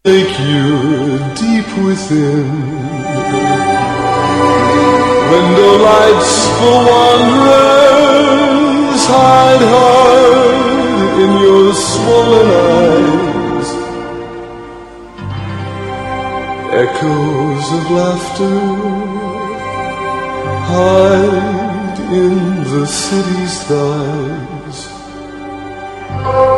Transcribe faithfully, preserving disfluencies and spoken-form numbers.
take you deep within. Window lights for wanderers hide hard in your swollen eyes. Echoes of laughter hide in the city's thighs.